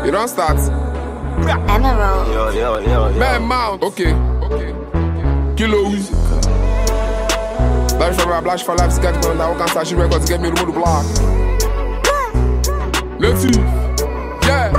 You don't start. Emerald. Yo. Man Mount. Okay. Kilo. Blash for life, sketch on that can start records to get me to the block. Let's see. Yeah.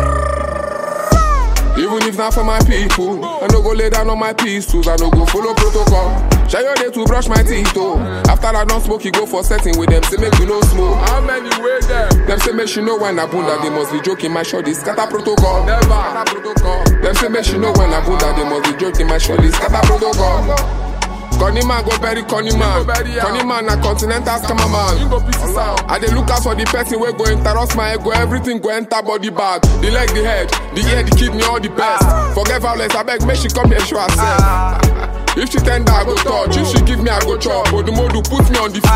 Even if not for my people, I no go lay down on my pistols, I no go follow protocol. Share your day to brush my teeth, oh. After I don't smoke, you go for setting with them, say make you no smoke. How many way them? Them say make you know when I bunda, they must be joking, my shorty scatter protocol. Never. Scatter protocol. Them say make you know when I bunda, they must be joking, my shorty scatter protocol. Connie man go bury Connie man. Connie man na continental scammer man. I dey look out for the person wey go interrupt my ego. Everything go enter body bag. The leg, the head, the ear, the kidney, all the best. Forget violence, I beg, make she come here show herself. If she tender, I go touch. If she give me, I go chop. But the modu put me on the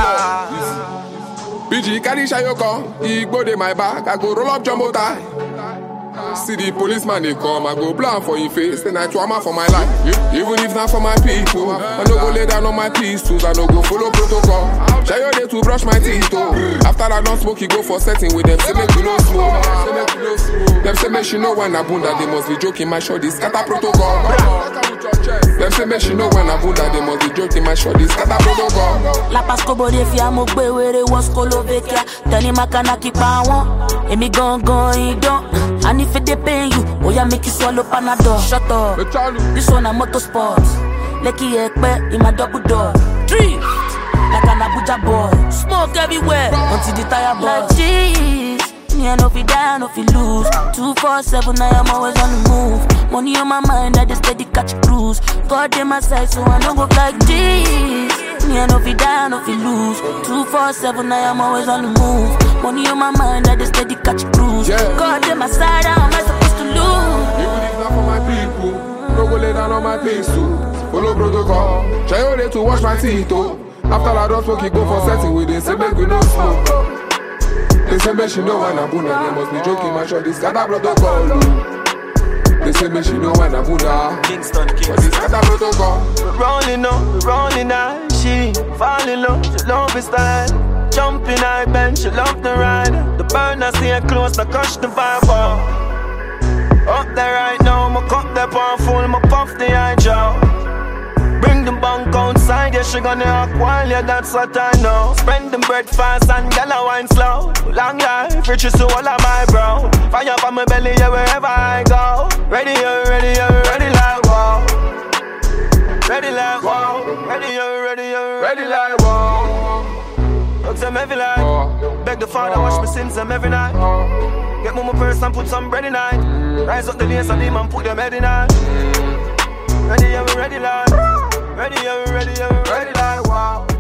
floor. BG carry Shayoko, he go dey my back. I go roll up jumbo tie. See the policeman they come, I go blank for your face. Then I trauma for my life. Even if not for my people, I no go lay down on my pistols, I no go follow protocol. Share your day to brush my teeth, oh. After I don't smoke, you go for setting with them, say make you no smoke. Them say make she know when I bunda, they must be joking, my shorty scatter protocol. Them say make she know when I bunda, they must be joking, my shorty scatter protocol. La Pasco Bodefia, Mogbe, where it was Kolovekia. Tani Makana keep on. Emi gon you don't. And if it depend you, oh yeah, make you swallow Panadol. Shut up. This one a motorsport. Lucky Ekpe in my double door. 3 like an Abuja boy. Smoke everywhere until the tire burst. Like jeez, me I no fi die, no fi lose. 247, I am always on the move. Money on my mind, I just steady catch cruise. God in my side, so I don't go like jeez. Me I no fi die, no fi lose. 247, I am always on the move. Money on my mind, I just steady catch cruise. God in my side, how am I supposed to lose? Even if not for my people, no go lay down on my pistol. Follow protocol. Try your day to wash my teeth, oh. After I don't smoke, you go for setting with it. Say make you no smoke. They say make she know when I bunda, they must be joking, my shorty scatter protocol. They say make she know when I bunda, Kingston. but this scatter protocol. We're rolling out. She fall in love, she love his style. Jumping high bench, she love the ride. The burner stay close, now crush the vibe. Up there right now, my cup there powerful, my puff the high jaw. Bring the bank outside, yeah, she gonna act while, yeah, that's what I know. Spend the bread fast and gala wine slow. Long life, riches to all of my bro. Fire for my belly, yeah, wherever I go. Ready like wow. Ready like wow. Ready like wow. Look them every night. Beg the Father, wash my sins them every night. Get more purse and put some bread in it. Rise up the lace and them and put them head in it. Ready like wow.